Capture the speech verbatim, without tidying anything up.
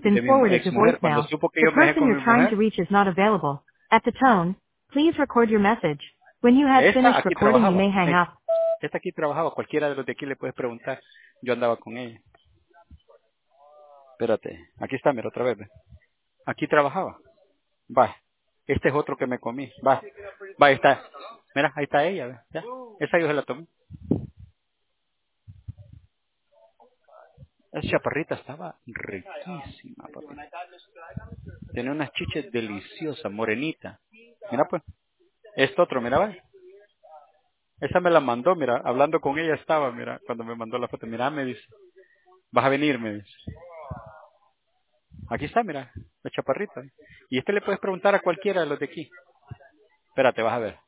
been de mi forwarded to ex mujer. Cuando voicemail. supo que The yo me dejé person con mi you're trying to mujer, reach is not available. At the tone, please record your message. When you have esta finished aquí recording, you trabajaba. may hang Ey, up. esta aquí trabajaba. Cualquiera de los de aquí le puedes preguntar. Yo andaba con ella. Espérate. Aquí está, mira, otra vez. Ve. Aquí trabajaba. Va. Este es otro que me comí. Va. Va, ahí está. Mira, ahí está ella. Ve. Ya. Esa yo se la tomé. Esa chaparrita estaba riquísima, papi. Tenía unas chiches deliciosas, morenita. Mira pues. Este otro, mira, va. Esa me la mandó, mira. Hablando con ella estaba, mira. Cuando me mandó la foto. Mira, me dice. Vas a venir, me dice. Aquí está, mira. La chaparrita. Y este le puedes preguntar a cualquiera de los de aquí. Espérate, vas a ver.